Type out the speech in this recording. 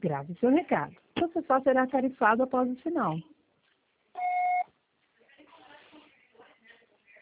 Grave seu recado. Você só será tarifado após o sinal.